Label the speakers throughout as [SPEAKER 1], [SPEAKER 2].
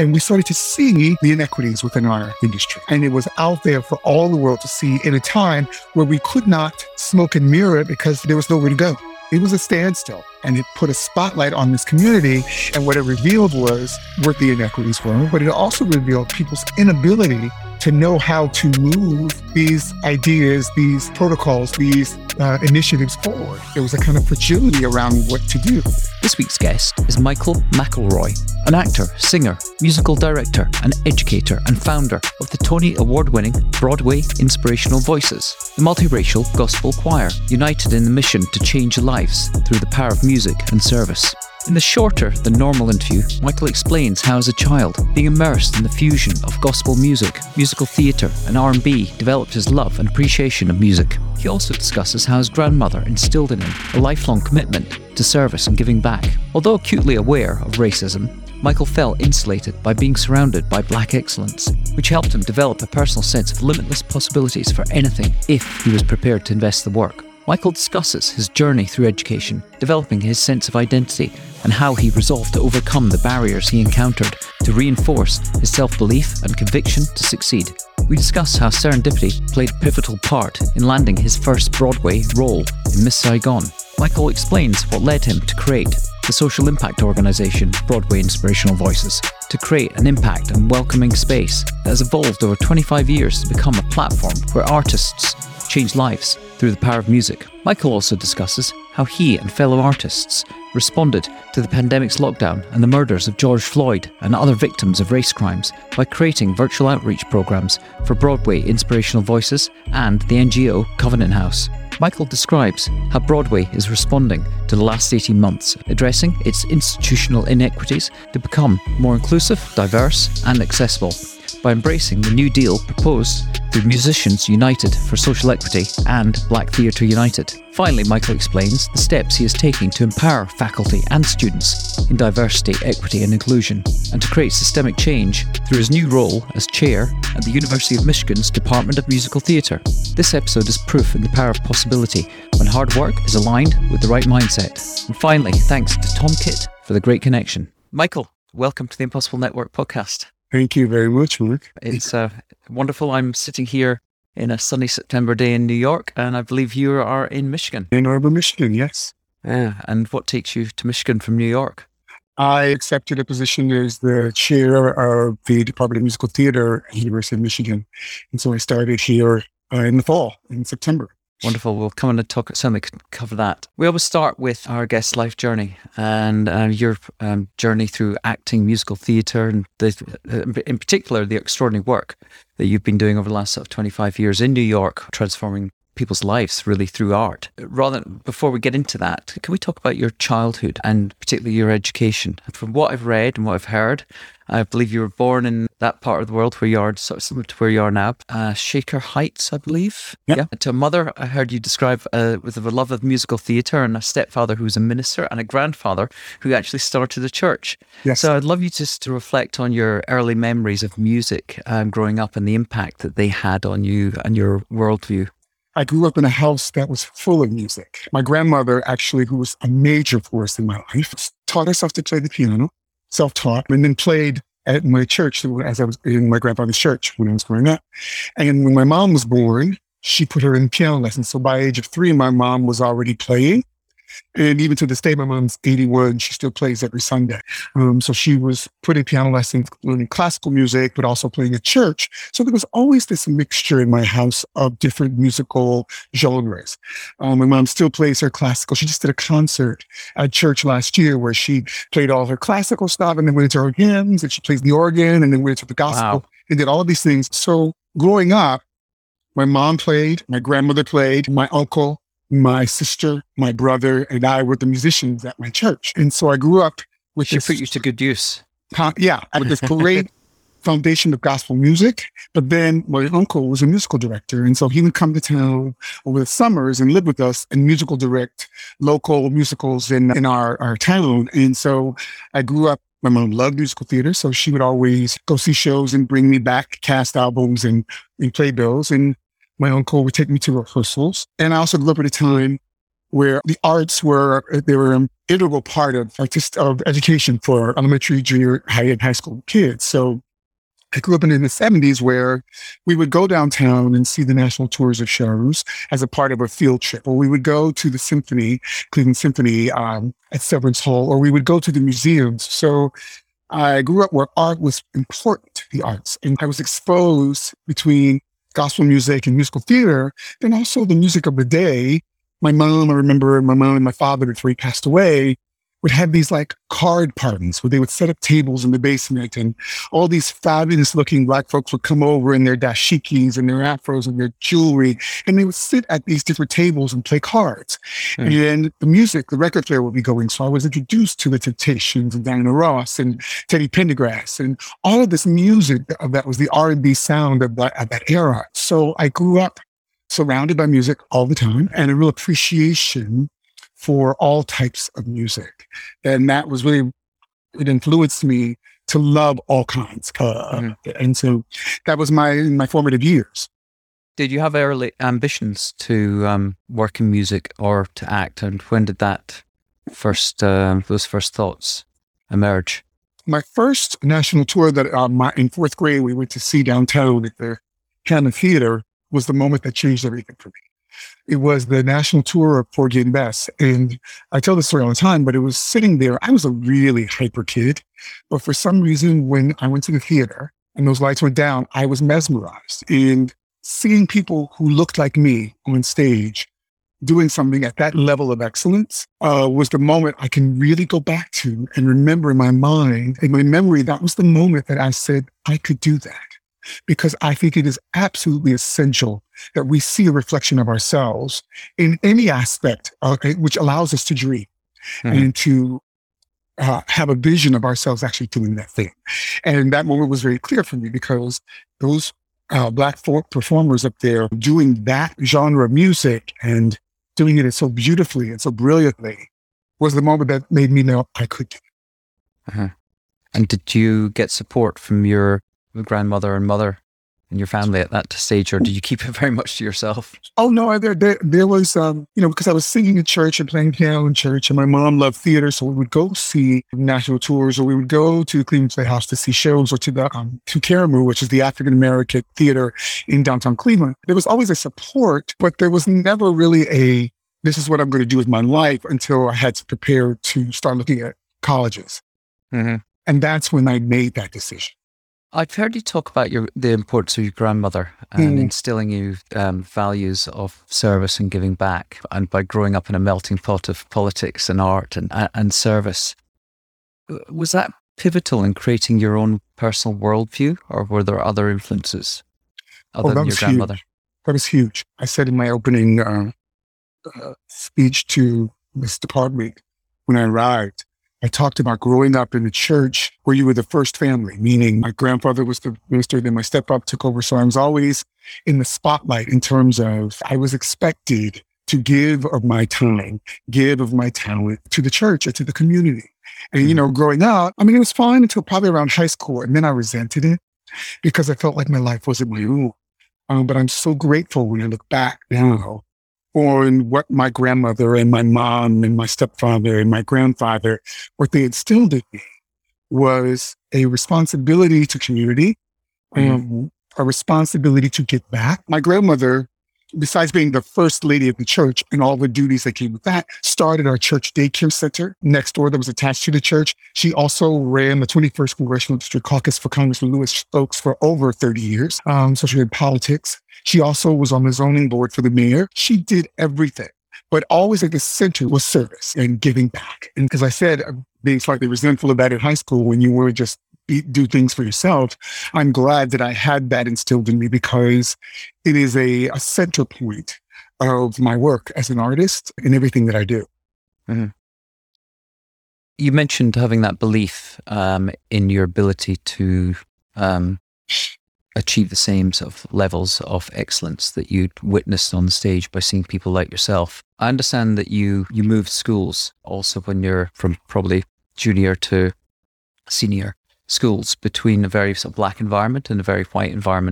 [SPEAKER 1] And we started to see the inequities within our industry. And it was out there for all the world to see in a time where we could not smoke and mirror it because there was nowhere to go. It was a standstill, and it put a spotlight on this community. And what it revealed was what the inequities were, but it also revealed people's inability to know how to move these ideas, these protocols, these initiatives forward. There was a kind of fragility around what to do.
[SPEAKER 2] This week's guest is Michael McElroy, an actor, singer, musical director, and educator, and founder of the Tony Award-winning Broadway Inspirational Voices, the multiracial gospel choir, united in the mission to change lives through the power of music and service. In the shorter than normal interview, Michael explains how as a child, being immersed in the fusion of gospel music, musical theatre and R&B developed his love and appreciation of music. He also discusses how his grandmother instilled in him a lifelong commitment to service and giving back. Although acutely aware of racism, Michael felt insulated by being surrounded by black excellence, which helped him develop a personal sense of limitless possibilities for anything if he was prepared to invest the work. Michael discusses his journey through education, developing his sense of identity, and how he resolved to overcome the barriers he encountered to reinforce his self-belief and conviction to succeed. We discuss how serendipity played a pivotal part in landing his first Broadway role in Miss Saigon. Michael explains what led him to create the social impact organisation Broadway Inspirational Voices, to create an impact and welcoming space that has evolved over 25 years to become a platform where artists change lives through the power of music. Michael also discusses how he and fellow artists responded to the pandemic's lockdown and the murders of George Floyd and other victims of race crimes by creating virtual outreach programs for Broadway Inspirational Voices and the NGO Covenant House. Michael describes how Broadway is responding to the last 18 months, addressing its institutional inequities to become more inclusive, diverse, and accessible by embracing the New Deal proposed through Musicians United for Social Equity and Black Theatre United. Finally, Michael explains the steps he is taking to empower faculty and students in diversity, equity and inclusion, and to create systemic change through his new role as chair at the University of Michigan's Department of Musical Theatre. This episode is proof in the power of possibility when hard work is aligned with the right mindset. And finally, thanks to Tom Kitt for the great connection. Michael, welcome to the Impossible Network podcast.
[SPEAKER 1] Thank you very much, Mark.
[SPEAKER 2] It's wonderful. I'm sitting here in a sunny September day in New York, and I believe you are in Michigan.
[SPEAKER 1] Ann Arbor, Michigan, yes.
[SPEAKER 2] Yeah. And what takes you to Michigan from New York?
[SPEAKER 1] I accepted a position as the chair of the Department of Musical Theatre at the University of Michigan. And so I started here in the fall, in September.
[SPEAKER 2] Wonderful. We'll come on and certainly cover that. We always start with our guest's life journey and your journey through acting, musical theatre, and in particular, the extraordinary work that you've been doing over the last 25 years in New York, transforming people's lives really through art. Before we get into that, can we talk about your childhood and particularly your education? From what I've read and what I've heard, I believe you were born in that part of the world where you are, sort of similar to where you are now, Shaker Heights, I believe.
[SPEAKER 1] Yep.
[SPEAKER 2] Yeah. To a mother, I heard you describe with a love of musical theatre, and a stepfather who was a minister, and a grandfather who actually started a church.
[SPEAKER 1] Yes.
[SPEAKER 2] So I'd love you just to reflect on your early memories of music growing up and the impact that they had on you and your worldview.
[SPEAKER 1] I grew up in a house that was full of music. My grandmother, actually, who was a major force in my life, taught herself to play the piano, self-taught, and then played at my church as I was in my grandfather's church when I was growing up. And when my mom was born, she put her in piano lessons. So by age of 3, my mom was already playing. And even to this day, my mom's 81. She still plays every Sunday. So she was putting piano lessons, learning classical music, but also playing at church. So there was always this mixture in my house of different musical genres. My mom still plays her classical. She just did a concert at church last year where she played all her classical stuff and then went into her hymns, and she plays the organ and then went into the gospel and did all of these things. So growing up, my mom played, my grandmother played, my uncle, my sister, my brother, and I were the musicians at my church. And so I grew up with
[SPEAKER 2] She put you to good use.
[SPEAKER 1] With this great foundation of gospel music. But then my uncle was a musical director. And so he would come to town over the summers and live with us and musical direct local musicals in our town. And so I grew up, my mom loved musical theater. So she would always go see shows and bring me back cast albums and playbills. And my uncle would take me to rehearsals. And I also grew up at a time where the arts were an integral part of education for elementary, junior high, and high school kids. So I grew up in the 70s where we would go downtown and see the national tours of shows as a part of a field trip, or we would go to the symphony, Cleveland Symphony at Severance Hall, or we would go to the museums. So I grew up where art was important, the arts, and I was exposed between gospel music and musical theater, and also the music of the day. I remember my mom and my father, before he passed away, would have these like card parties where they would set up tables in the basement, and all these fabulous looking Black folks would come over in their dashikis and their afros and their jewelry, and they would sit at these different tables and play cards. And the music, the record player would be going. So I was introduced to the Temptations and Diana Ross and Teddy Pendergrass and all of this music that was the R&B sound of that era. So I grew up surrounded by music all the time and a real appreciation for all types of music. And that was really, it influenced me to love all kinds. And so that was my formative years.
[SPEAKER 2] Did you have early ambitions to work in music or to act? And when did that those first thoughts emerge?
[SPEAKER 1] My first national tour that in fourth grade we went to see downtown at the Hanna Theater was the moment that changed everything for me. It was the national tour of Porgy and Bess. And I tell this story all the time, but it was sitting there. I was a really hyper kid, but for some reason, when I went to the theater and those lights went down, I was mesmerized. And seeing people who looked like me on stage doing something at that level of excellence was the moment I can really go back to and remember in my mind, in my memory, that was the moment that I said I could do that. Because I think it is absolutely essential that we see a reflection of ourselves in any aspect, which allows us to dream and to have a vision of ourselves actually doing that thing. And that moment was very clear for me because those Black folk performers up there doing that genre of music and doing it so beautifully and so brilliantly was the moment that made me know I could do it.
[SPEAKER 2] And did you get support from your grandmother and mother and your family at that stage, or did you keep it very much to yourself?
[SPEAKER 1] Oh, no, there was, because I was singing in church and playing piano in church, and my mom loved theater, so we would go see national tours, or we would go to the Cleveland Playhouse to see shows, or to Karamu, which is the African-American theater in downtown Cleveland. There was always a support, but there was never really this is what I'm going to do with my life until I had to prepare to start looking at colleges. And that's when I made that decision.
[SPEAKER 2] I've heard you talk about the importance of your grandmother and instilling you values of service and giving back, and by growing up in a melting pot of politics and art and service. Was that pivotal in creating your own personal worldview, or were there other influences other than your grandmother?
[SPEAKER 1] Huge. That was huge. I said in my opening speech to this department when I arrived, I talked about growing up in the church where you were the first family, meaning my grandfather was the minister, then my stepfather took over. So I was always in the spotlight in terms of I was expected to give of my time, give of my talent to the church or to the community. And, growing up, it was fine until probably around high school. And then I resented it because I felt like my life wasn't my own. But I'm so grateful when I look back now on what my grandmother and my mom and my stepfather and my grandfather, what they instilled in me was a responsibility to community, a responsibility to give back. My grandmother, besides being the first lady of the church and all the duties that came with that, started our church daycare center next door that was attached to the church. She also ran the 21st Congressional District Caucus for Congressman Louis Stokes for over 30 years. So she did politics. She also was on the zoning board for the mayor. She did everything, but always at the center was service and giving back. And as I said, being slightly resentful of that in high school when you were just do things for yourself, I'm glad that I had that instilled in me because it is a center point of my work as an artist and everything that I do.
[SPEAKER 2] You mentioned having that belief in your ability to achieve the same sort of levels of excellence that you'd witnessed on the stage by seeing people like yourself. I understand that you moved schools also when you're from probably junior to senior schools between a very sort of Black environment and a very white environment.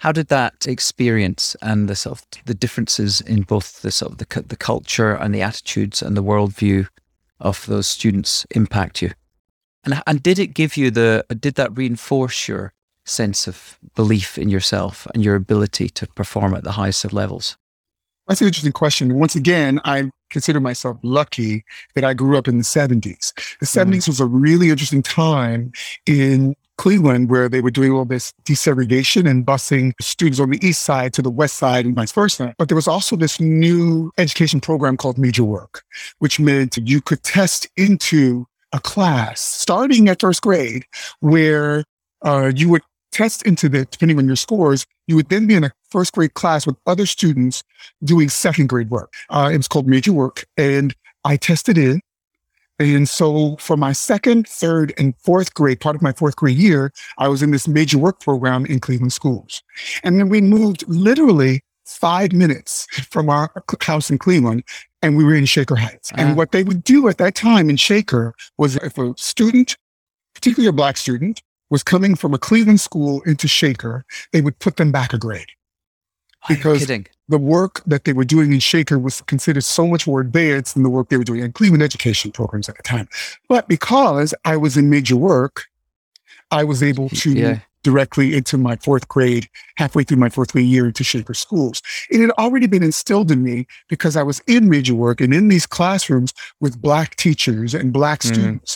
[SPEAKER 2] How did that experience and the sort of the differences in both the sort of the culture and the attitudes and the worldview of those students impact you? And did it give you did that reinforce your sense of belief in yourself and your ability to perform at the highest of levels?
[SPEAKER 1] That's an interesting question. Once again, I consider myself lucky that I grew up in the 70s. The 70s was a really interesting time in Cleveland where they were doing all this desegregation and busing students on the east side to the west side and vice versa. But there was also this new education program called Major Work, which meant you could test into a class starting at first grade where you would test into depending on your scores, you would then be in a first grade class with other students doing second grade work. It was called Major Work, and I tested in. And so for my second, third, and fourth grade, part of my fourth grade year, I was in this Major Work program in Cleveland schools. And then we moved literally 5 minutes from our house in Cleveland, and we were in Shaker Heights. And what they would do at that time in Shaker was if a student, particularly a Black student, was coming from a Cleveland school into Shaker, they would put them back a grade. Because the work that they were doing in Shaker was considered so much more advanced than the work they were doing in Cleveland education programs at the time. But because I was in Major Work, I was able to directly into my fourth grade, halfway through my fourth grade year into Shaker schools. It had already been instilled in me because I was in Major Work and in these classrooms with Black teachers and Black students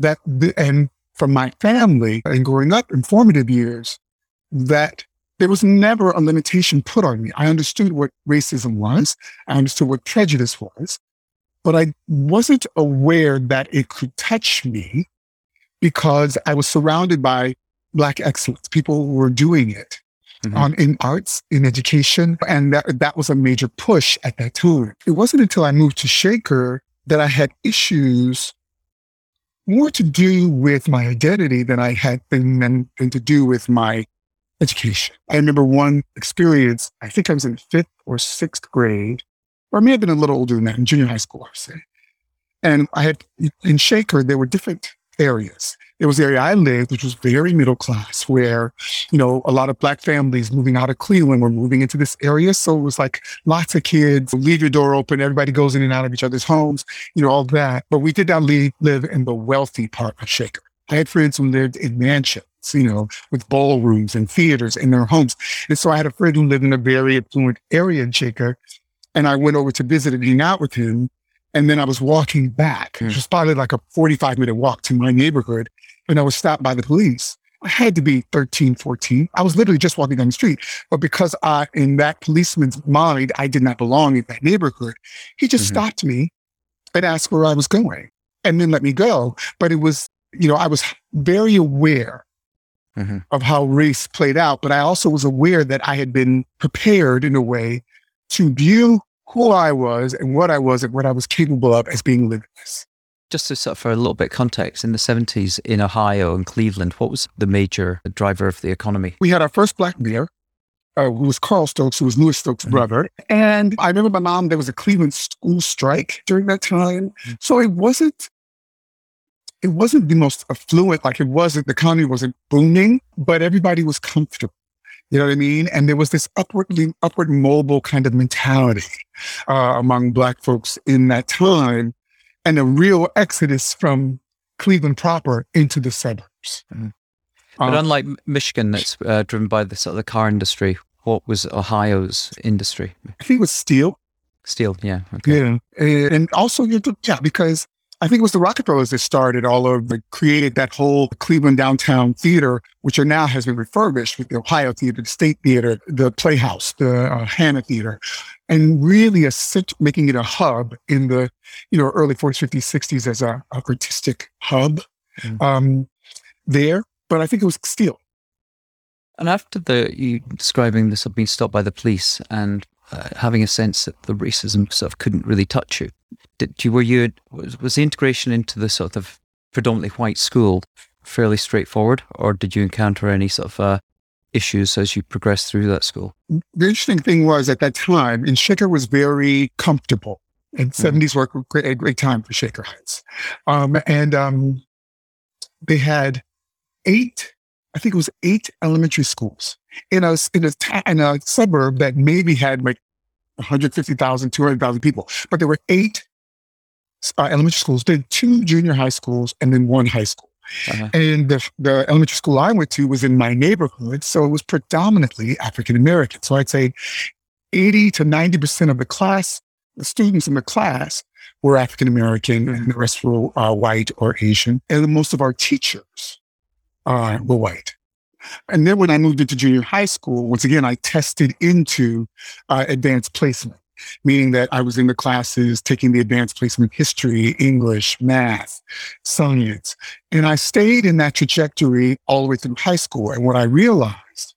[SPEAKER 1] and from my family and growing up in formative years, that there was never a limitation put on me. I understood what racism was. I understood what prejudice was, but I wasn't aware that it could touch me because I was surrounded by Black excellence, people who were doing it in arts, in education, and that was a major push at that time. It wasn't until I moved to Shaker that I had issues more to do with my identity than I had than to do with my education. I remember one experience, I think I was in 5th or 6th grade, or I may have been a little older than that, in junior high school, I would say. And I had, in Shaker, there were different areas. There was the area I lived, which was very middle class, where, a lot of Black families moving out of Cleveland were moving into this area. So it was like lots of kids, leave your door open, everybody goes in and out of each other's homes, all that. But we did not live in the wealthy part of Shaker. I had friends who lived in mansions, with ballrooms and theaters in their homes. And so I had a friend who lived in a very affluent area in Shaker, and I went over to visit and hang out with him. And then I was walking back, which was probably like a 45-minute walk to my neighborhood, and I was stopped by the police. I had to be 13, 14. I was literally just walking down the street. But because in that policeman's mind, I did not belong in that neighborhood, he just stopped me and asked where I was going and then let me go. But it was, I was very aware of how race played out. But I also was aware that I had been prepared in a way to view who I was and what I was capable of as being limitless.
[SPEAKER 2] Just to sort of for a little bit of context, in the 70s in Ohio and Cleveland, what was the major driver of the economy?
[SPEAKER 1] We had our first Black mayor, who was Carl Stokes, who was Louis Stokes' brother. And I remember my mom, there was a Cleveland school strike during that time. So it wasn't the most affluent, like it wasn't, the economy wasn't booming, but everybody was comfortable. You know what I mean? And there was this upward mobile kind of mentality among Black folks in that time, and a real exodus from Cleveland proper into the suburbs.
[SPEAKER 2] But unlike Michigan, that's driven by the sort of the car industry, what was Ohio's industry?
[SPEAKER 1] I think it was steel.
[SPEAKER 2] Steel, yeah. Okay.
[SPEAKER 1] Yeah. And also, because I think it was the Rockefellers that created that whole Cleveland downtown theater, which now has been refurbished with the Ohio Theater, the State Theater, the Playhouse, the Hanna Theater, and really making it a hub in the, early 40s, 50s, 60s as a artistic hub there. But I think it was steel.
[SPEAKER 2] And after you describing this of being stopped by the police and having a sense that the racism sort of couldn't really touch you, was the integration into the sort of predominantly white school fairly straightforward, or did you encounter any sort of issues as you progressed through that school?
[SPEAKER 1] The interesting thing was at that time, and Shaker was very comfortable. And 70s were a great time for Shaker Heights. They had 8 I think it was 8 elementary schools in a suburb that maybe had like 150,000, 200,000 people. But there were 8 elementary schools, then 2 junior high schools, and then 1 high school.
[SPEAKER 2] Uh-huh.
[SPEAKER 1] And the elementary school I went to was in my neighborhood, so it was predominantly African American. So I'd say 80 to 90% of the students in the class were African American, and the rest were white or Asian. And most of our teachers were white. And then when I moved into junior high school, once again, I tested into advanced placement, meaning that I was in the classes taking the advanced placement history, English, math, science. And I stayed in that trajectory all the way through high school. And what I realized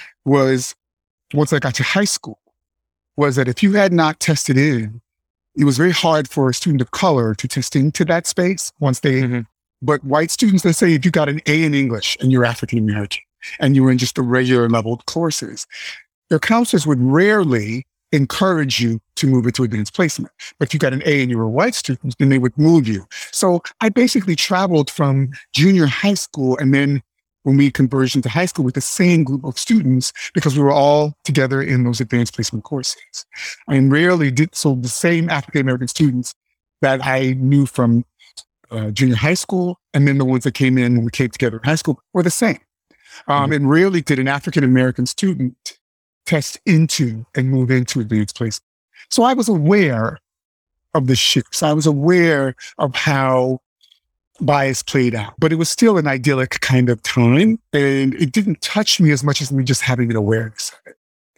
[SPEAKER 1] was, once I got to high school, was that if you had not tested in, it was very hard for a student of color to test into that space once they, but white students, let's say if you got an A in English and you're African American and you were in just the regular level courses, their counselors would rarely encourage you to move into advanced placement. But if you got an A and you were a white student, then they would move you. So I basically traveled from junior high school and then when we converged into high school with the same group of students because we were all together in those advanced placement courses. I rarely did so. The same African-American students that I knew from junior high school and then the ones that came in when we came together in high school were the same. And rarely did an African-American student test into and move into advanced placement. So I was aware of the shifts. I was aware of how bias played out, but it was still an idyllic kind of time. And it didn't touch me as much as me just having an awareness of it.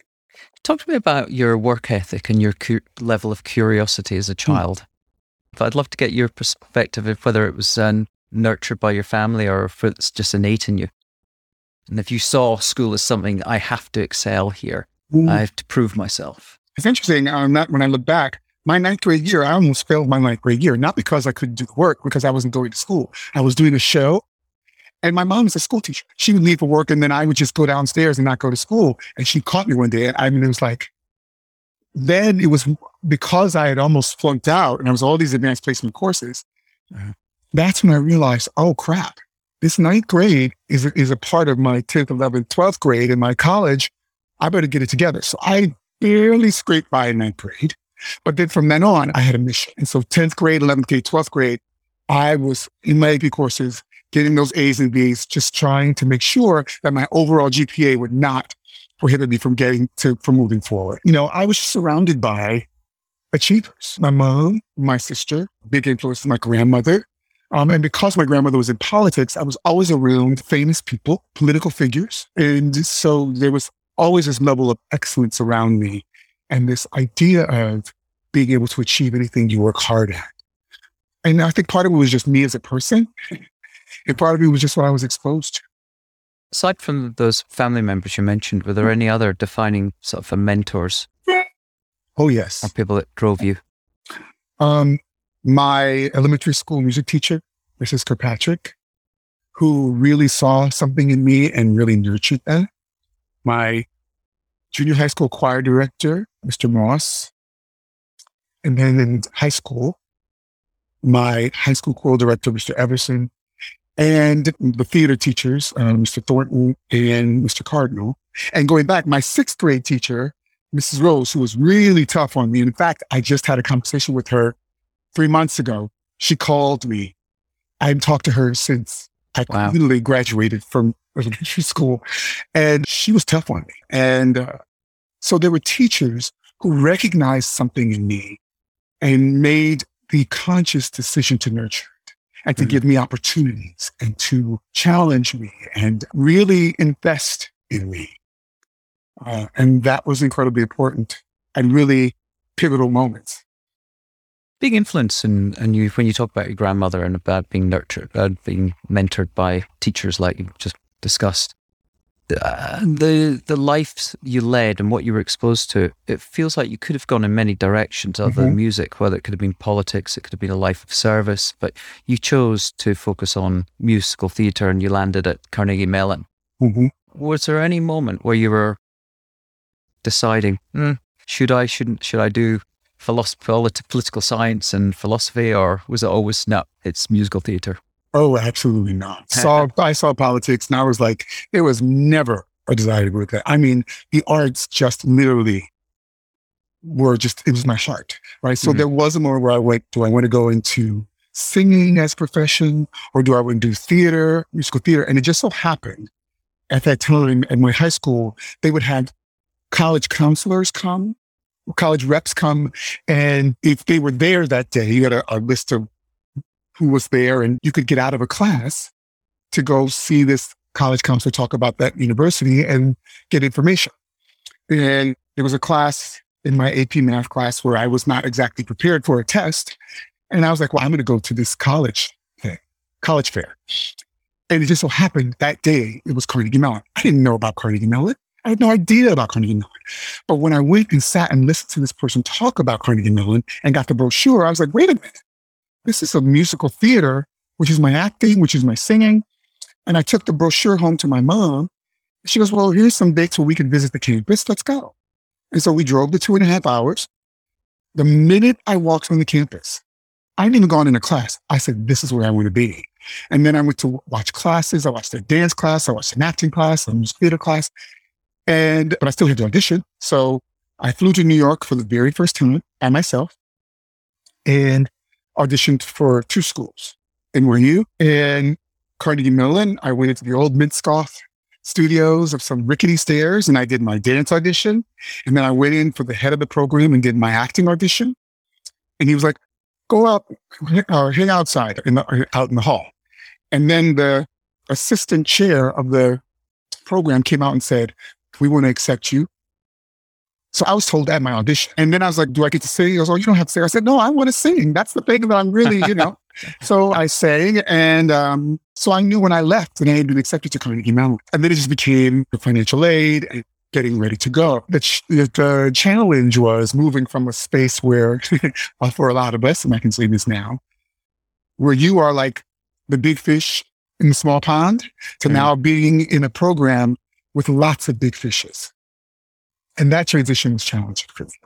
[SPEAKER 2] Talk to me about your work ethic and your level of curiosity as a child. I'd love to get your perspective of whether it was nurtured by your family or if it's just innate in you. And if you saw school as something, I have to excel here. I have to prove myself.
[SPEAKER 1] It's interesting. When I look back, my 9th grade year, I almost failed my 9th grade year, not because I couldn't do the work, because I wasn't going to school. I was doing a show, and my mom is a school teacher. She would leave for work, and then I would just go downstairs and not go to school. And she caught me one day, and it was like, then it was because I had almost flunked out, and I was all these advanced placement courses. That's when I realized, oh crap, this 9th grade is a part of my 10th, 11th, 12th grade in my college. I better get it together. So I barely scraped by in 9th grade. But then from then on, I had a mission. And so 10th grade, 11th grade, 12th grade, I was in my AP courses, getting those A's and B's, just trying to make sure that my overall GPA would not prohibit me from moving forward. You know, I was surrounded by achievers. My mom, my sister, big influence, my grandmother. And because my grandmother was in politics, I was always around famous people, political figures. And so there was always this level of excellence around me. And this idea of being able to achieve anything you work hard at. And I think part of it was just me as a person. And part of it was just what I was exposed to.
[SPEAKER 2] Aside from those family members you mentioned, were there any other defining sort of mentors?
[SPEAKER 1] Oh, yes.
[SPEAKER 2] Or people that drove you?
[SPEAKER 1] My elementary school music teacher, Mrs. Kirkpatrick, who really saw something in me and really nurtured that. My junior high school choir director, Mr. Moss. And then in high school, my high school choral director, Mr. Everson, and the theater teachers, Mr. Thornton and Mr. Cardinal. And going back, my 6th grade teacher, Mrs. Rose, who was really tough on me. In fact, I just had a conversation with her 3 months ago. She called me. I hadn't talked to her since I literally graduated from elementary school. And she was tough on me. And so there were teachers who recognized something in me and made the conscious decision to nurture it and to give me opportunities and to challenge me and really invest in me. And that was incredibly important and really pivotal moments.
[SPEAKER 2] Big influence in you when you talk about your grandmother and about being nurtured, being mentored by teachers like you just discussed. The life you led and what you were exposed to, it feels like you could have gone in many directions other than music, whether it could have been politics, it could have been a life of service, but you chose to focus on musical theatre and you landed at Carnegie Mellon. Was there any moment where you were deciding, should I do political science and philosophy, or was it always, no, it's musical theatre?
[SPEAKER 1] Oh, absolutely not. I saw politics and I was like, there was never a desire to go with that. I mean, the arts just literally it was my heart, right? So there was a moment where I went, do I want to go into singing as a profession or do I want to do theater, musical theater? And it just so happened at that time in my high school, they would have college counselors come, college reps come. And if they were there that day, you had a list of who was there and you could get out of a class to go see this college counselor talk about that university and get information. And there was a class in my AP math class where I was not exactly prepared for a test. And I was like, well, I'm going to go to this college fair. And it just so happened that day, it was Carnegie Mellon. I didn't know about Carnegie Mellon. I had no idea about Carnegie Mellon. But when I went and sat and listened to this person talk about Carnegie Mellon and got the brochure, I was like, wait a minute. This is a musical theater, which is my acting, which is my singing. And I took the brochure home to my mom. She goes, well, here's some dates where we can visit the campus. Let's go. And so we drove the 2.5 hours. The minute I walked on the campus, I hadn't even gone into class. I said, this is where I want to be. And then I went to watch classes. I watched a dance class. I watched an acting class, a music theater class. But I still had to audition. So I flew to New York for the very first time by myself and auditioned for 2 schools. NYU and Carnegie Mellon. I went into the old Minskoff studios of some rickety stairs and I did my dance audition. And then I went in for the head of the program and did my acting audition. And he was like, go out or hang outside out in the hall. And then the assistant chair of the program came out and said, we want to accept you. So I was told at my audition. And then I was like, do I get to sing? He goes, oh, you don't have to sing. I said, no, I want to sing. That's the thing that I'm really, So I sang. And so I knew when I left and I had been accepted to Carnegie Mellon. And then it just became the financial aid and getting ready to go. The challenge was moving from a space where, for a lot of us, and I can say this now, where you are like the big fish in the small pond to now being in a program with lots of big fishes. And that transition was challenging for me.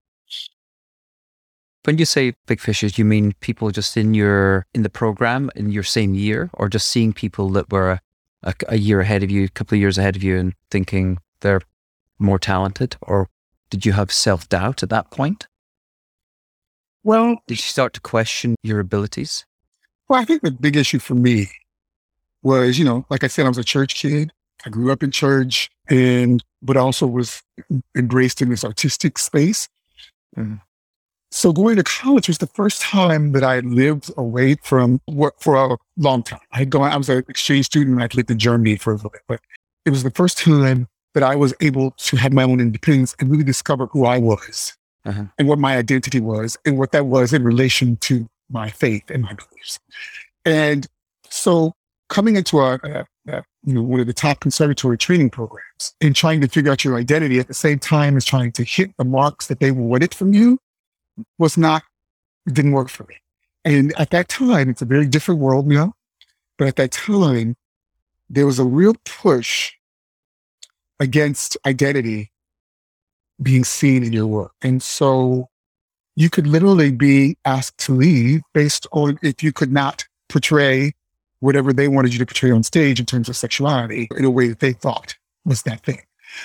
[SPEAKER 2] When you say big fishes, you mean people just in the program in your same year, or just seeing people that were a year ahead of you, a couple of years ahead of you, and thinking they're more talented? Or did you have self-doubt at that point?
[SPEAKER 1] Well,
[SPEAKER 2] did you start to question your abilities?
[SPEAKER 1] Well, I think the big issue for me was, like I said, I was a church kid. I grew up in church, but also was embraced in this artistic space. Mm-hmm. So going to college was the first time that I lived away from work for a long time. I was an exchange student and I'd lived in Germany for a little bit, but it was the first time that I was able to have my own independence and really discover who I was and what my identity was and what that was in relation to my faith and my beliefs. And so coming into one of the top conservatory training programs and trying to figure out your identity at the same time as trying to hit the marks that they wanted from you didn't work for me. And at that time, it's a very different world now, but at that time, there was a real push against identity being seen in your work. And so you could literally be asked to leave based on if you could not portray whatever they wanted you to portray on stage in terms of sexuality in a way that they thought was that thing.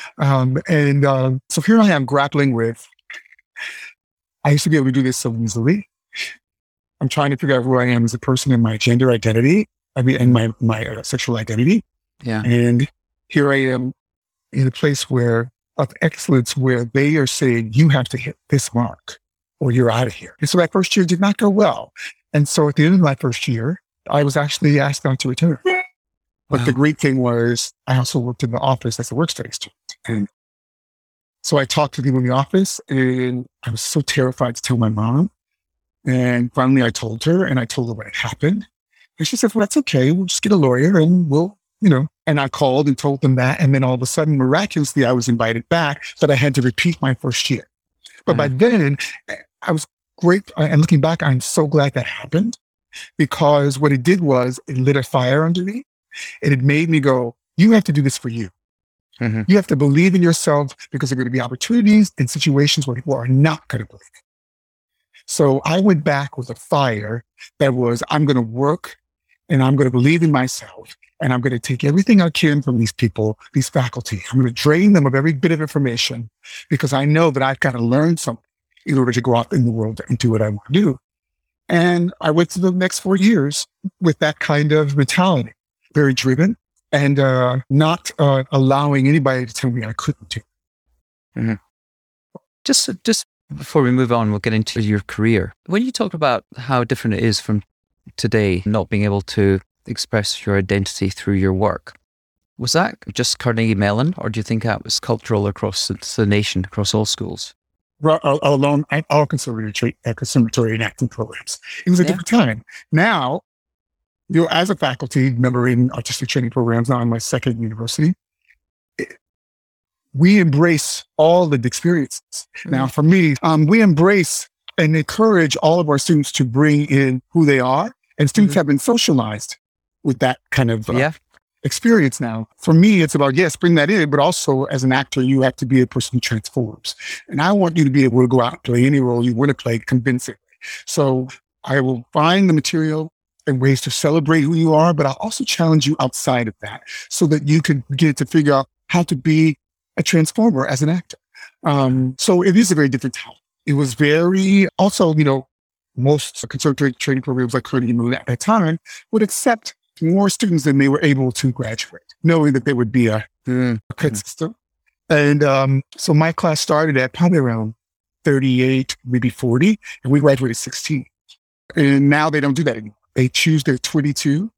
[SPEAKER 1] So here I am grappling with, I used to be able to do this so easily. I'm trying to figure out who I am as a person and my gender identity, and my sexual identity. Yeah. And here I am in a place of excellence where they are saying, you have to hit this mark or you're out of here. And so that first year did not go well. And so at the end of my first year, I was actually asked not to return. But the great thing was I also worked in the office as a work study student. And so I talked to people in the office and I was so terrified to tell my mom. And finally I told her what had happened. And she said, well, that's okay. We'll just get a lawyer and we'll, and I called and told them that. And then all of a sudden, miraculously, I was invited back, but I had to repeat my first year. But by then I was great. And looking back, I'm so glad that happened because what it did was it lit a fire under me and it made me go, you have to do this for you. Mm-hmm. You have to believe in yourself because there are going to be opportunities and situations where people are not going to believe it. So I went back with a fire that was, I'm going to work and I'm going to believe in myself. And I'm going to take everything I can from these people, these faculty. I'm going to drain them of every bit of information because I know that I've got to learn something in order to go out in the world and do what I want to do. And I went through the next 4 years with that kind of mentality, very driven and not allowing anybody to tell me I couldn't do.
[SPEAKER 2] Mm-hmm. Just before we move on, we'll get into your career. When you talk about how different it is from today, not being able to express your identity through your work, was that just Carnegie Mellon, or do you think that was cultural across the nation, across all schools?
[SPEAKER 1] Along all conservatory and acting programs. It was a different time. Now, as a faculty member in artistic training programs, now in my second university, we embrace all the experiences. Mm-hmm. Now, for me, we embrace and encourage all of our students to bring in who they are, and students have been socialized with that kind of experience now. For me, it's about, yes, bring that in, but also as an actor, you have to be a person who transforms. And I want you to be able to go out and play any role you want to play convincingly. So I will find the material and ways to celebrate who you are, but I'll also challenge you outside of that so that you can get to figure out how to be a transformer as an actor. So it is a very different time. It was very, also, most conservatory training programs like Carnegie Mellon at that time would accept more students than they were able to graduate, knowing that there would be a cut system. And so my class started at probably around 38, maybe 40, and we graduated 16. And now they don't do that anymore. They choose their 22,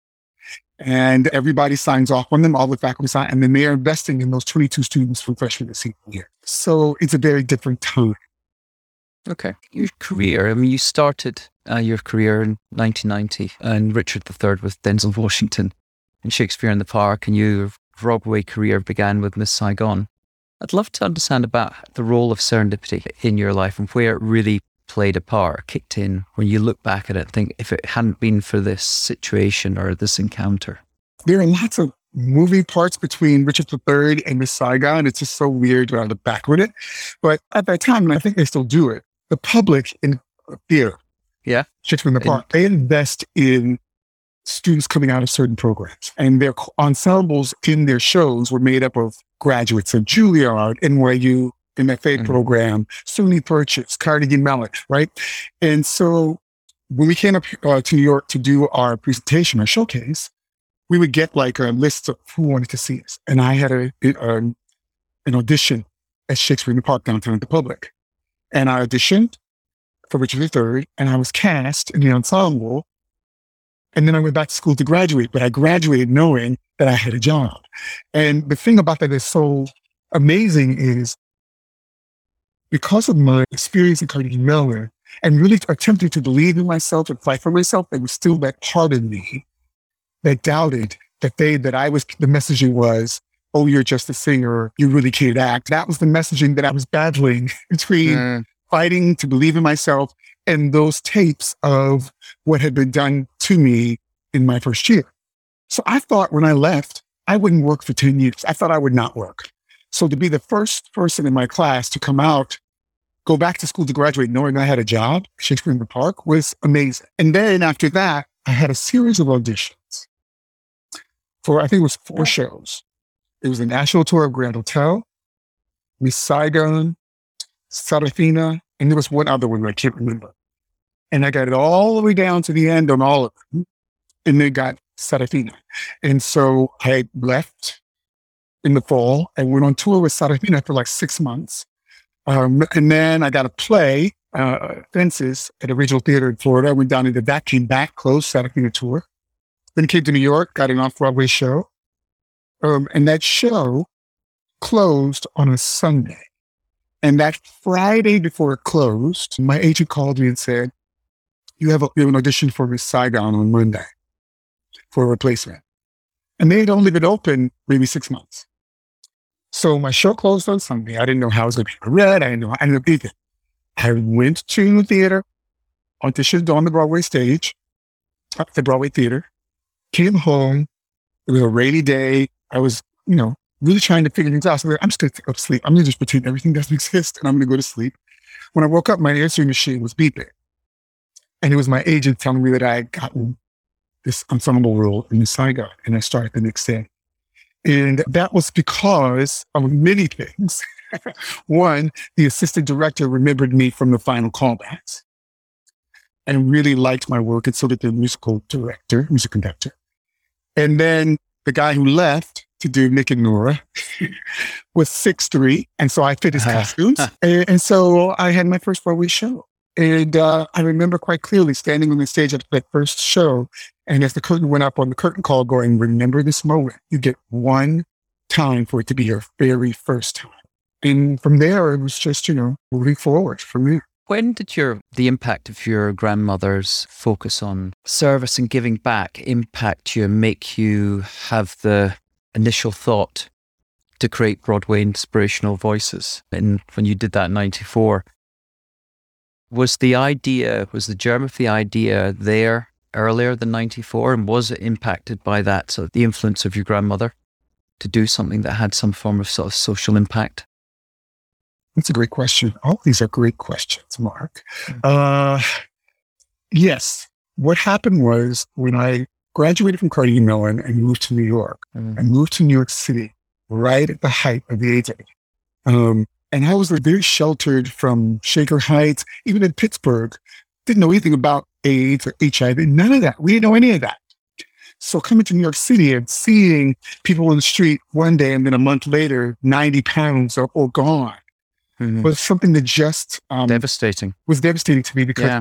[SPEAKER 1] and everybody signs off on them, all the faculty sign, and then they are investing in those 22 students from freshman to senior year. So it's a very different time.
[SPEAKER 2] Okay. Your career, you started your career in 1990 in Richard III with Denzel Washington and Shakespeare in the Park, and your Broadway career began with Miss Saigon. I'd love to understand about the role of serendipity in your life and where it really played a part, kicked in, when you look back at it and think, if it hadn't been for this situation or this encounter.
[SPEAKER 1] There are lots of moving parts between Richard III and Miss Saigon. It's just so weird when I look back with it. But at that time, and I think they still do it, the public in theater, Shakespeare in the Park, they invest in students coming out of certain programs. And their ensembles in their shows were made up of graduates of Juilliard, NYU, MFA program, SUNY Purchase, Carnegie Mellon, right? And so when we came up to New York to do our presentation, our showcase, we would get like a list of who wanted to see us. And I had an audition at Shakespeare in the Park downtown at the Public. And I auditioned for Richard III, and I was cast in the ensemble. And then I went back to school to graduate, but I graduated knowing that I had a job. And the thing about that is so amazing is because of my experience in Carnegie Mellon and really attempting to believe in myself and fight for myself, there was still that part of me that doubted that the messaging was, oh, you're just a singer, you really can't act. That was the messaging that I was battling between fighting to believe in myself and those tapes of what had been done to me in my first year. So I thought when I left, I wouldn't work for 10 years. I thought I would not work. So to be the first person in my class to come out, go back to school to graduate, knowing I had a job, Shakespeare in the Park, was amazing. And then after that, I had a series of auditions for, I think it was 4 shows. It was the National Tour of Grand Hotel, Miss Saigon, Sarafina, and there was one other one that I can't remember. And I got it all the way down to the end on all of them, and then got Sarafina. And so I left in the fall and went on tour with Sarafina for like 6 months. And then I got a play, Fences, at a regional theater in Florida. I went down into that, came back, closed Sarafina tour. Then came to New York, got an off-Broadway show. And that show closed on a Sunday. And that Friday before it closed, my agent called me and said, you have an audition for Miss Saigon on Monday for a replacement. And they had only been open maybe 6 months. So my show closed on Sunday. I didn't know how I was going to be read. I didn't know anything. I went to the theater, auditioned on the Broadway stage, at the Broadway theater, came home. It was a rainy day. I was, really trying to figure things out. So I'm just going to go to sleep. I'm going to just pretend everything doesn't exist and I'm going to go to sleep. When I woke up, my answering machine was beeping. And it was my agent telling me that I had gotten this ensemble role in Saigon, and I started the next day. And that was because of many things. One, the assistant director remembered me from the final callbacks and really liked my work, and so did the music conductor. And then the guy who left to do Nick and Nora was 6'3", and so I fit his costumes. And so I had my first Broadway show. And I remember quite clearly standing on the stage at that first show, and as the curtain went up on the curtain call going, remember this moment. You get one time for it to be your very first time. And from there, it was just, moving forward from there.
[SPEAKER 2] When did the impact of your grandmother's focus on service and giving back impact you and make you have the initial thought to create Broadway Inspirational Voices? And when you did that in 94, was the germ of the idea there earlier than 94? And was it impacted by that, so the influence of your grandmother to do something that had some form of sort of social impact?
[SPEAKER 1] That's a great question. All these are great questions, Mark. Yes. What happened was when I graduated from Carnegie Mellon and moved to New York, I moved to New York City right at the height of the AIDS epidemic. And I was very sheltered from Shaker Heights, even in Pittsburgh. Didn't know anything about AIDS or HIV, none of that. We didn't know any of that. So coming to New York City and seeing people on the street one day and then a month later, 90 pounds are all gone, was something that just was devastating to me, because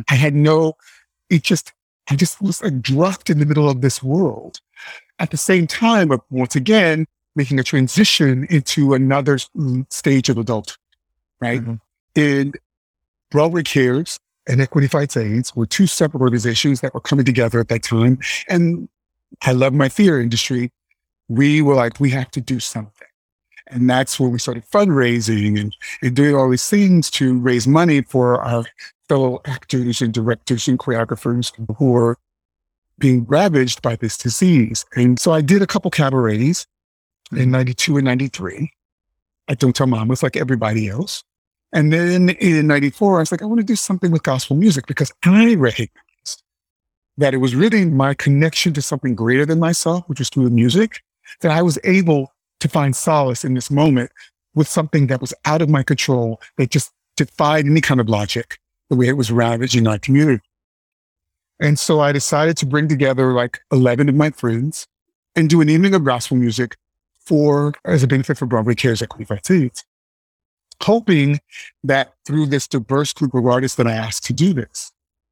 [SPEAKER 1] I just was adrift in the middle of this world. At the same time, but once again, making a transition into another stage of adulthood, right? And Broadway Cares and Equity Fights AIDS were two separate organizations that were coming together at that time. And I love my theater industry. We were like, we have to do something. And that's when we started fundraising and doing all these things to raise money for our fellow actors and directors and choreographers who were being ravaged by this disease. And so I did a couple cabarets in 92 and 93. I don't tell mom, it's like everybody else. And then in 94, I was like, I want to do something with gospel music, because I recognized that it was really my connection to something greater than myself, which was through the music, that I was able to find solace in this moment with something that was out of my control, that just defied any kind of logic, the way it was ravaging our community. And so I decided to bring together like 11 of my friends and do an evening of gospel music as a benefit for Broadway Cares Equity Fights AIDS, hoping that through this diverse group of artists that I asked to do this,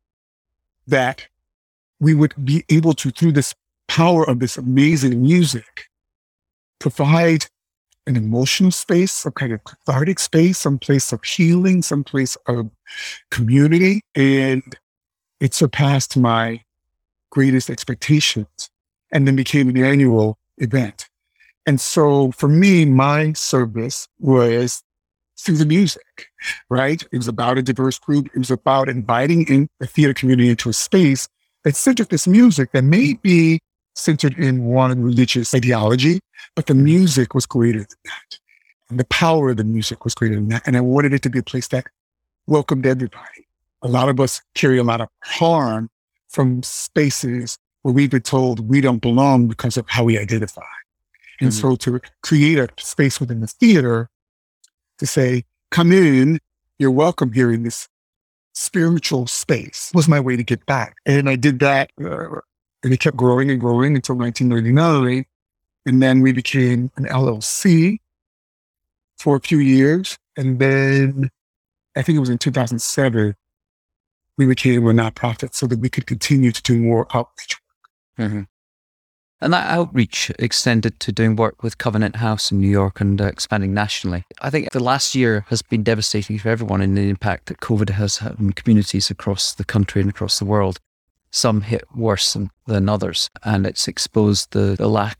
[SPEAKER 1] that we would be able to, through this power of this amazing music, provide an emotional space, some kind of cathartic space, some place of healing, some place of community. And it surpassed my greatest expectations and then became an annual event. And so for me, my service was through the music, right? It was about a diverse group. It was about inviting in the theater community into a space that centered this music that may be centered in one religious ideology, but the music was greater than that. And the power of the music was greater than that. And I wanted it to be a place that welcomed everybody. A lot of us carry a lot of harm from spaces where we've been told we don't belong because of how we identify. And so to create a space within the theater to say, come in, you're welcome here in this spiritual space, was my way to get back. And I did that, and it kept growing and growing until 1999. And then we became an LLC for a few years. And then I think it was in 2007, we became a nonprofit so that we could continue to do more outreach work.
[SPEAKER 2] And that outreach extended to doing work with Covenant House in New York and expanding nationally. I think the last year has been devastating for everyone in the impact that COVID has had on communities across the country and across the world. Some hit worse than others, and it's exposed the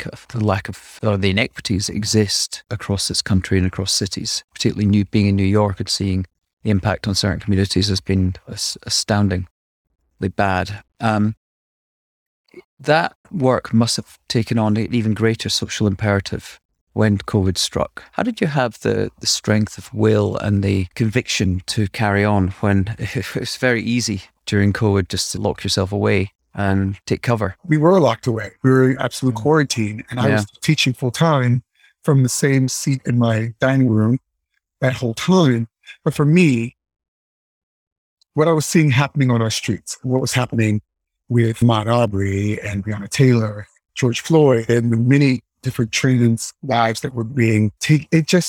[SPEAKER 2] inequities that exist across this country and across cities. Particularly being in New York and seeing the impact on certain communities has been astoundingly bad. That work must have taken on an even greater social imperative when COVID struck. How did you have the strength of will and the conviction to carry on when it was very easy during COVID just to lock yourself away and take cover.
[SPEAKER 1] We were locked away. We were in absolute quarantine, and I was teaching full time from the same seat in my dining room that whole time. But for me, what I was seeing happening on our streets, what was happening with Ahmaud Arbery and Breonna Taylor, George Floyd, and the many different trans lives that were being taken,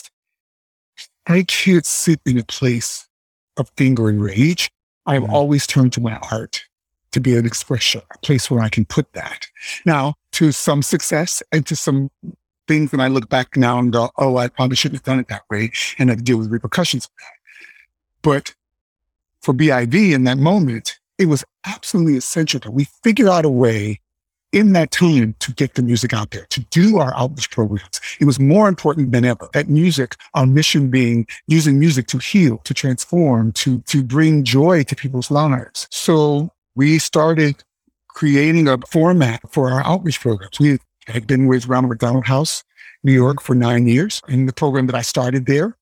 [SPEAKER 1] I can't sit in a place of anger and rage. I have always turned to my art to be an expression, a place where I can put that. Now, to some success and to some things that I look back now and go, oh, I probably shouldn't have done it that way, and I deal with repercussions of that. But for BIV in that moment, it was absolutely essential that we figure out a way in that time to get the music out there, to do our outreach programs. It was more important than ever. That music, our mission being using music to heal, to transform, to bring joy to people's lives. So we started creating a format for our outreach programs. We had been with Ronald McDonald House, New York for 9 years. In the program that I started there,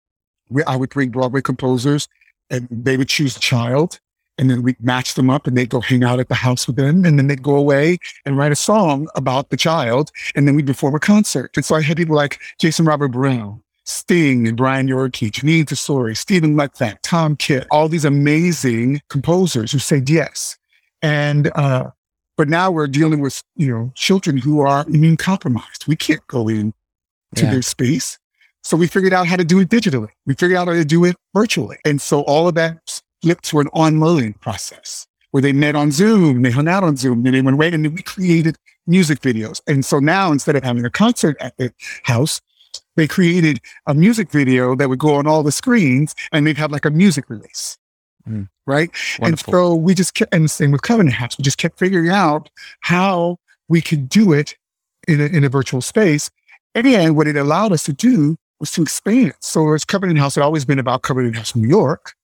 [SPEAKER 1] I would bring Broadway composers and they would choose a child, and then we'd match them up and they'd go hang out at the house with them. And then they'd go away and write a song about the child. And then we'd perform a concert. And so I had people like Jason Robert Brown, Sting and Brian Yorkey, Janine Tesori, Stephen Lefak, Tom Kitt, all these amazing composers who said yes. And, but now we're dealing with, children who are immune compromised. We can't go in to their space. So we figured out how to do it digitally. We figured out how to do it virtually. And so all of that flipped to an online process where they met on Zoom, they hung out on Zoom, and they went away, and then we created music videos. And so now, instead of having a concert at the house, they created a music video that would go on all the screens, and they'd have like a music release. Right. Wonderful. And so we just kept, and the same with Covenant House, we just kept figuring out how we could do it in a virtual space. And what it allowed us to do was to expand. So as Covenant House had always been about Covenant House New York,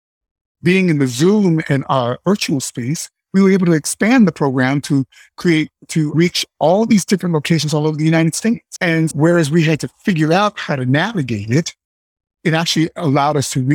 [SPEAKER 1] being in the Zoom and our virtual space, we were able to expand the program to reach all these different locations all over the United States. And whereas we had to figure out how to navigate it, it actually allowed us to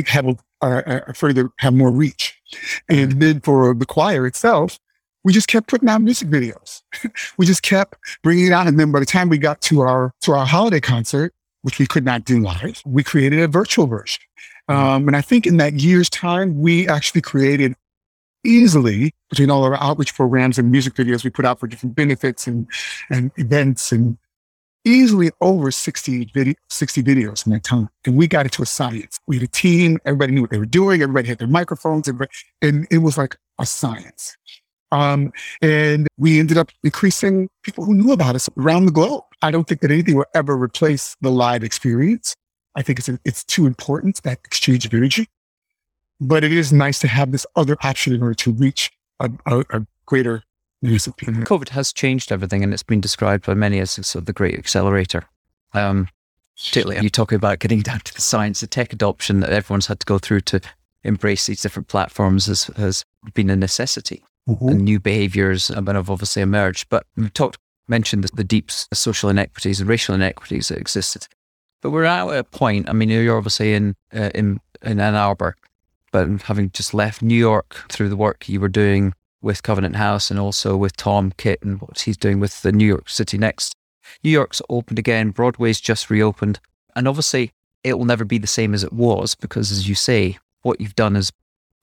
[SPEAKER 1] have more reach. And then for the choir itself, we just kept putting out music videos. We just kept bringing it out. And then by the time we got to our holiday concert, which we could not do live, we created a virtual version. And I think in that year's time, we actually created easily, between all our outreach programs and music videos we put out for different benefits and events, and easily over 60 videos in that time. And we got it to a science. We had a team, everybody knew what they were doing, everybody had their microphones, and it was like a science. And we ended up increasing people who knew about us around the globe. I don't think that anything will ever replace the live experience. I think it's too important, that exchange of energy. But it is nice to have this other option in order to reach a greater use of people.
[SPEAKER 2] COVID has changed everything, and it's been described by many as sort of the great accelerator. Particularly, you talk about getting down to the science, the tech adoption that everyone's had to go through to embrace these different platforms has been a necessity. And new behaviors have obviously emerged. But we've mentioned the deep social inequities and racial inequities that existed. But we're at a point, you're obviously in Ann Arbor, but having just left New York through the work you were doing with Covenant House and also with Tom Kitt and what he's doing with the New York City Next. New York's opened again, Broadway's just reopened. And obviously it will never be the same as it was because, as you say, what you've done has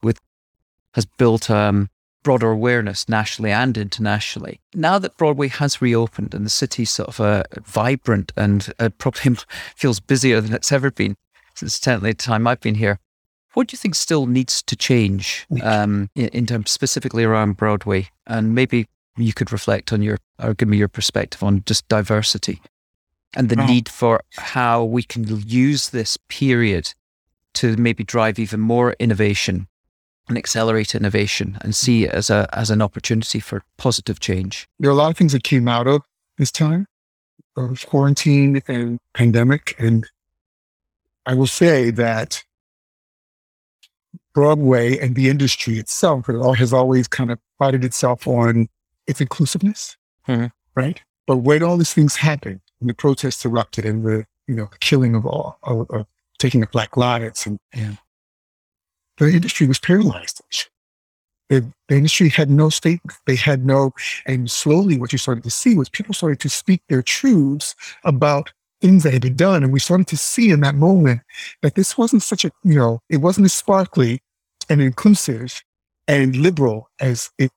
[SPEAKER 2] built broader awareness nationally and internationally. Now that Broadway has reopened and the city's sort of vibrant and probably feels busier than it's ever been since the time I've been here, what do you think still needs to change in terms specifically around Broadway? And maybe you could reflect on or give me your perspective on just diversity and the need for how we can use this period to maybe drive even more innovation and accelerate innovation and see it as an opportunity for positive change.
[SPEAKER 1] There are a lot of things that came out of this time of quarantine and pandemic. And I will say that Broadway and the industry itself has always kind of prided itself on its inclusiveness, right? But when all these things happened, when the protests erupted and the killing of taking of Black lives, and the industry was paralyzed. The industry had no statement. They had no, and slowly what you started to see was people started to speak their truths about things that had been done. And we started to see in that moment that this wasn't such a, it wasn't as sparkly and inclusive and liberal as it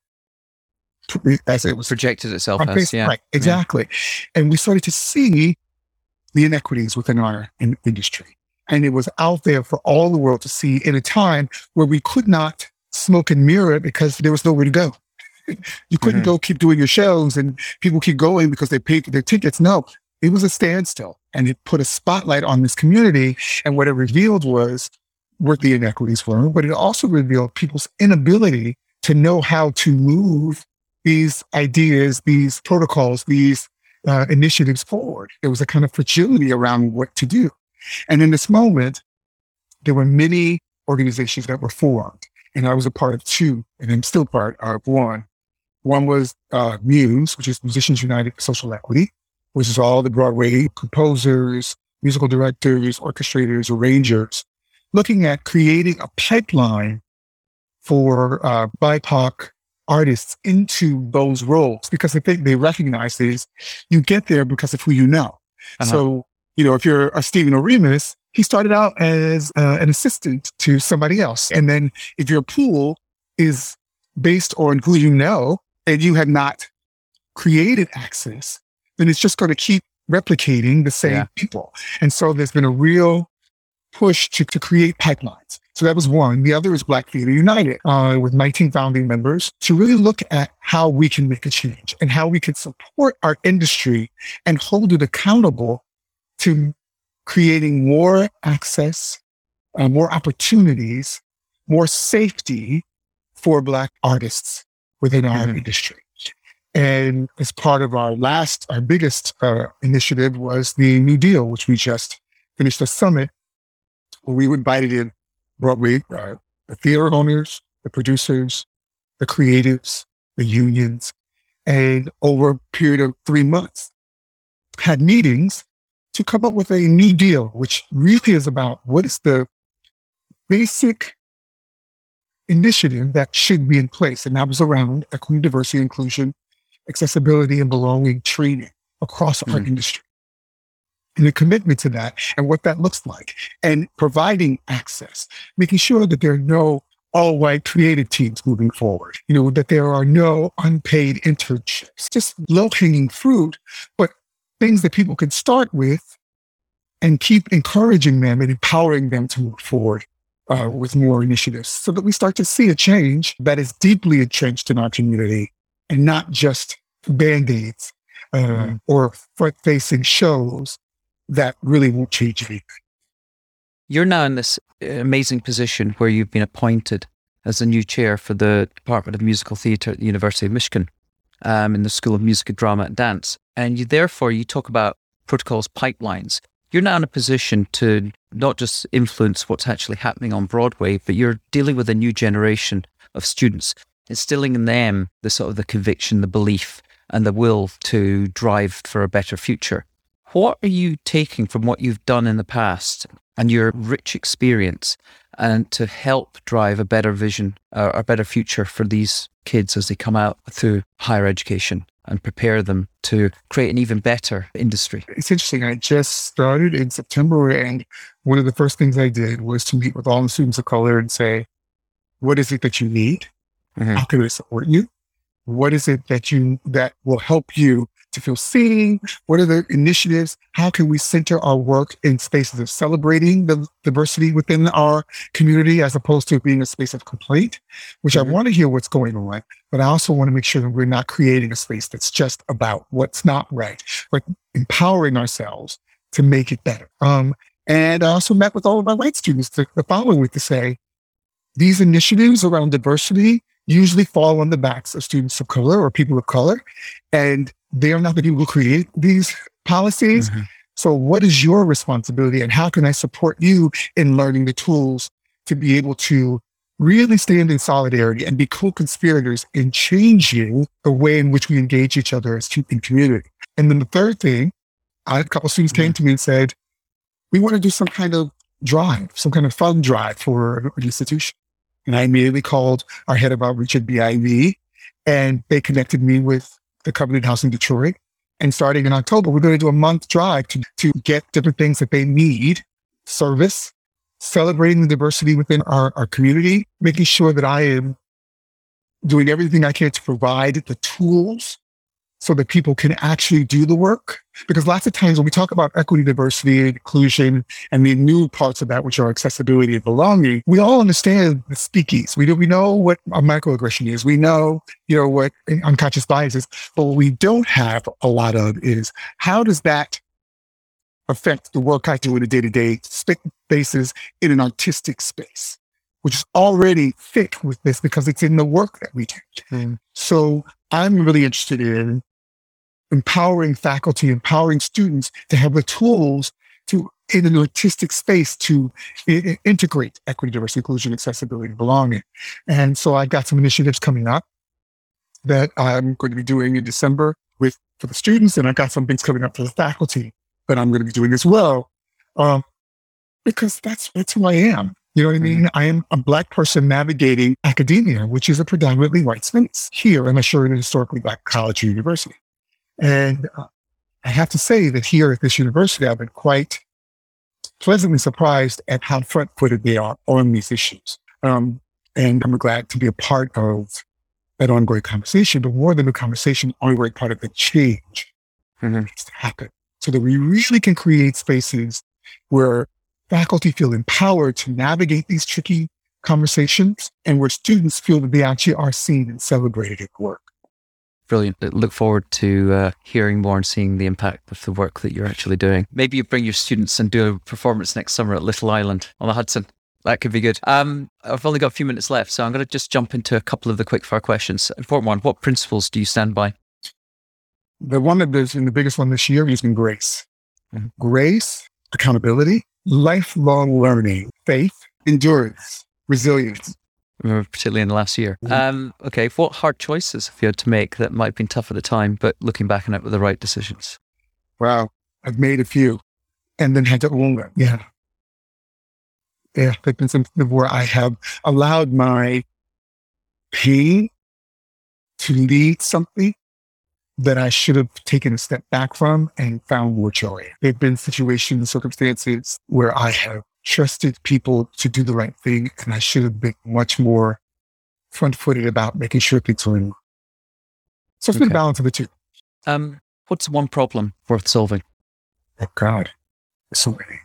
[SPEAKER 1] was
[SPEAKER 2] projected itself as. Yeah.
[SPEAKER 1] Right, exactly. Yeah. And we started to see the inequities within our industry. And it was out there for all the world to see in a time where we could not smoke and mirror because there was nowhere to go. You couldn't go keep doing your shows and people keep going because they paid for their tickets. No, it was a standstill, and it put a spotlight on this community. And what it revealed was what the inequities were, but it also revealed people's inability to know how to move these ideas, these protocols, these initiatives forward. There was a kind of fragility around what to do. And in this moment, there were many organizations that were formed, and I was a part of two, and I'm still part of one. One was MUSE, which is Musicians United for Social Equity, which is all the Broadway composers, musical directors, orchestrators, arrangers, looking at creating a pipeline for BIPOC artists into those roles, because I think they recognize is you get there because of who you know. So, if you're a Stephen Oremus, he started out as an assistant to somebody else. And then if your pool is based on who you know and you have not created access, then it's just going to keep replicating the same people. And so there's been a real push to create pipelines. So that was one. The other is Black Theater United, with 19 founding members, to really look at how we can make a change and how we can support our industry and hold it accountable to creating more access, more opportunities, more safety for Black artists within our industry. And as part of our biggest initiative was the New Deal, which we just finished a summit where we invited in Broadway, the theater owners, the producers, the creatives, the unions, and over a period of 3 months, had meetings to come up with a new deal, which really is about what is the basic initiative that should be in place. And that was around equity, diversity, inclusion, accessibility, and belonging training across our industry. And a commitment to that and what that looks like, and providing access, making sure that there are no all-white creative teams moving forward, that there are no unpaid internships, just low-hanging fruit, but things that people can start with and keep encouraging them and empowering them to move forward with more initiatives, so that we start to see a change that is deeply entrenched in our community and not just Band-Aids or front-facing shows that really won't change anything.
[SPEAKER 2] You're now in this amazing position where you've been appointed as the new chair for the Department of Musical Theatre at the University of Michigan, in the School of Music, Drama and Dance. And you talk about protocols, pipelines. You're now in a position to not just influence what's actually happening on Broadway, but you're dealing with a new generation of students, instilling in them the sort of the conviction, the belief, and the will to drive for a better future. What are you taking from what you've done in the past and your rich experience, and to help drive a better vision, a better future for these kids as they come out through higher education, and prepare them to create an even better industry?
[SPEAKER 1] It's interesting. I just started in September, and one of the first things I did was to meet with all the students of color and say, what is it that you need? How can I support you? What is it that will help you to feel seen? What are the initiatives? How can we center our work in spaces of celebrating the diversity within our community, as opposed to being a space of complaint, which I want to hear what's going on, but I also want to make sure that we're not creating a space that's just about what's not right, but empowering ourselves to make it better. And I also met with all of my white students the following week to say, these initiatives around diversity usually fall on the backs of students of color or people of color, and they are not the people who create these policies. So what is your responsibility, and how can I support you in learning the tools to be able to really stand in solidarity and be co-conspirators in changing the way in which we engage each other as in community? And then the third thing, a couple of students came to me and said, we want to do some kind of drive, some kind of fund drive for an institution. And I immediately called our head of outreach at BIV, and they connected me with the Covenant House in Detroit. And starting in October, we're going to do a month drive to get different things that they need, service, celebrating the diversity within our community, making sure that I am doing everything I can to provide the tools so that people can actually do the work. Because lots of times when we talk about equity, diversity, and inclusion, and the new parts of that, which are accessibility and belonging, we all understand the speakies. We know what a microaggression is. We know, what unconscious bias is. But what we don't have a lot of is how does that affect the work I do in a day-to-day spaces in an artistic space, which is already thick with this because it's in the work that we do. Mm. So I'm really interested in empowering faculty, empowering students to have the tools to, in an artistic space, to integrate equity, diversity, inclusion, accessibility, and belonging. And so I've got some initiatives coming up that I'm going to be doing in December for the students, and I've got some things coming up for the faculty that I'm going to be doing as well, because that's who I am. You know what I mean? I am a Black person navigating academia, which is a predominantly white space here, unless you're in a historically Black college or university. And I have to say that here at this university, I've been quite pleasantly surprised at how front-footed they are on these issues. And I'm glad to be a part of that ongoing conversation, but more than the conversation, ongoing part of the change that needs to happen so that we really can create spaces where faculty feel empowered to navigate these tricky conversations and where students feel that they actually are seen and celebrated at work.
[SPEAKER 2] Brilliant. Look forward to hearing more and seeing the impact of the work that you're actually doing. Maybe you bring your students and do a performance next summer at Little Island on the Hudson. That could be good. I've only got a few minutes left, so I'm going to just jump into a couple of the quick-fire questions. Important one, what principles do you stand by?
[SPEAKER 1] The one that is in the biggest one this year has been grace. Mm-hmm. Grace, accountability, lifelong learning, faith, endurance, resilience.
[SPEAKER 2] Particularly in the last year. Okay, what hard choices have you had to make that might have been tough at the time, but looking back on it were the right decisions?
[SPEAKER 1] Wow, I've made a few and then had to own them. Yeah, there've been some where I have allowed my pain to lead something that I should have taken a step back from and found more joy. There've been situations, circumstances where I have trusted people to do the right thing, and I should have been much more front-footed about making sure things were in. So it's been a balance of the two.
[SPEAKER 2] What's one problem worth solving?
[SPEAKER 1] Oh God, there's so many.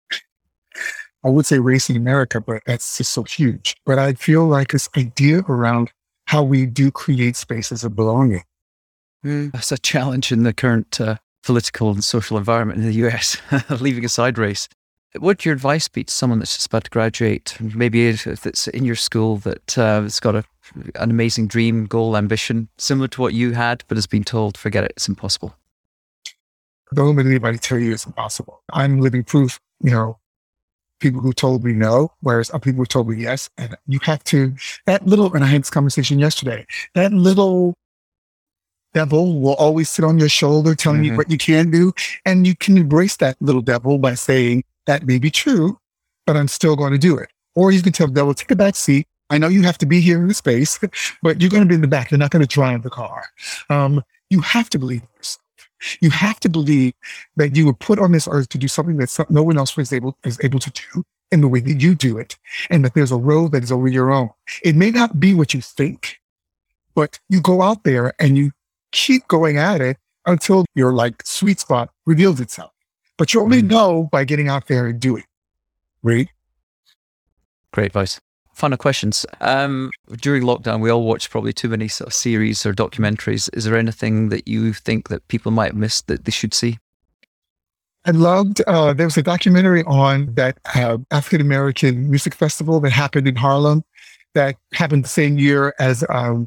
[SPEAKER 1] I would say race in America, but that's just so huge. But I feel like this idea around how we do create spaces of belonging.
[SPEAKER 2] That's a challenge in the current political and social environment in the US, leaving aside race. What would your advice be to someone that's just about to graduate, maybe if it's in your school that has got an amazing dream, goal, ambition, similar to what you had, but has been told, forget it, it's impossible?
[SPEAKER 1] Don't let anybody tell you it's impossible. I'm living proof, people who told me no, whereas other people who told me yes. And you have to, and I had this conversation yesterday, that little devil will always sit on your shoulder telling you what you can do. And you can embrace that little devil by saying, that may be true, but I'm still going to do it. Or you can tell the devil, take a back seat. I know you have to be here in the space, but you're going to be in the back. You're not going to drive the car. You have to believe in yourself. You have to believe that you were put on this earth to do something that no one else is able to do in the way that you do it, and that there's a road that is over your own. It may not be what you think, but you go out there and you keep going at it until your sweet spot reveals itself. But you only know by getting out there and doing it. Right?
[SPEAKER 2] Great advice. Final questions. During lockdown, we all watched probably too many sort of series or documentaries. Is there anything that you think that people might have missed that they should see?
[SPEAKER 1] I loved, there was a documentary on that African-American music festival that happened in Harlem that happened the same year as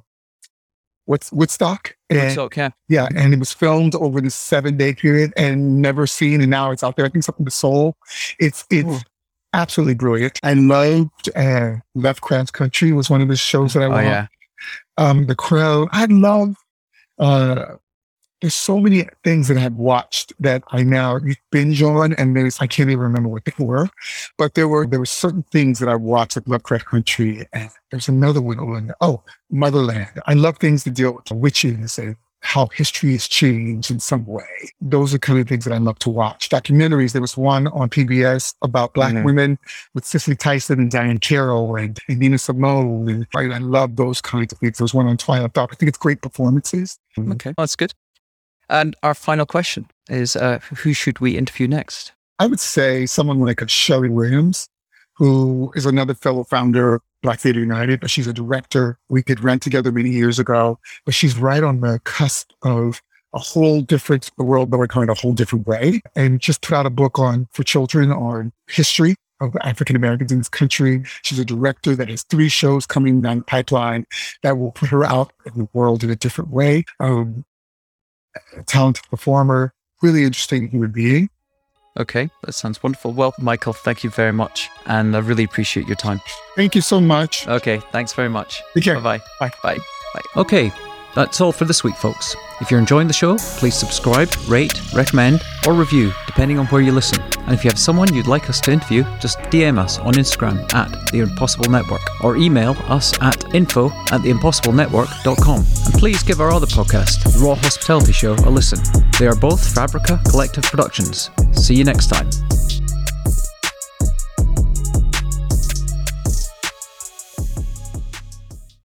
[SPEAKER 1] Woodstock.
[SPEAKER 2] Woodstock, yeah.
[SPEAKER 1] Yeah, and it was filmed over this 7-day period and never seen, and now it's out there. I think something to Soul. It's absolutely brilliant. I loved Lovecraft Country was one of the shows that I watched.
[SPEAKER 2] Yeah.
[SPEAKER 1] The Crow. I love the there's so many things that I've watched that I now binge on, and I can't even remember what they were. But there were certain things that I watched, like Lovecraft Country, and there's another one on, Motherland. I love things that deal with witches and how history has changed in some way. Those are kind of things that I love to watch. Documentaries, there was one on PBS about Black women with Cicely Tyson and Diane Carroll and Nina Simone. And I love those kinds of things. There was one on Twilight Thought. I think it's great performances.
[SPEAKER 2] Okay, that's good. And our final question is, who should we interview next?
[SPEAKER 1] I would say someone like a Shelley Williams, who is another fellow founder of Black Theatre United, but she's a director. We did Rent together many years ago, but she's right on the cusp of a whole different world that we're going a whole different way, and just put out a book for children on history of African Americans in this country. She's a director that has 3 shows coming down the pipeline that will put her out in the world in a different way. A talented performer, really interesting human being.
[SPEAKER 2] Okay, that sounds wonderful. Well, Michael, thank you very much. And I really appreciate your time.
[SPEAKER 1] Thank you so much.
[SPEAKER 2] Okay, thanks very much.
[SPEAKER 1] Take care.
[SPEAKER 2] Bye-bye.
[SPEAKER 1] Bye.
[SPEAKER 2] Bye. Bye. Okay, that's all for this week, folks. If you're enjoying the show, please subscribe, rate, recommend, or review, depending on where you listen. And if you have someone you'd like us to interview, just DM us on Instagram at The Impossible Network, or email us at info@theimpossiblenetwork.com. And please give our other podcast, The Raw Hospitality Show, a listen. They are both Fabrica Collective Productions. See you next time.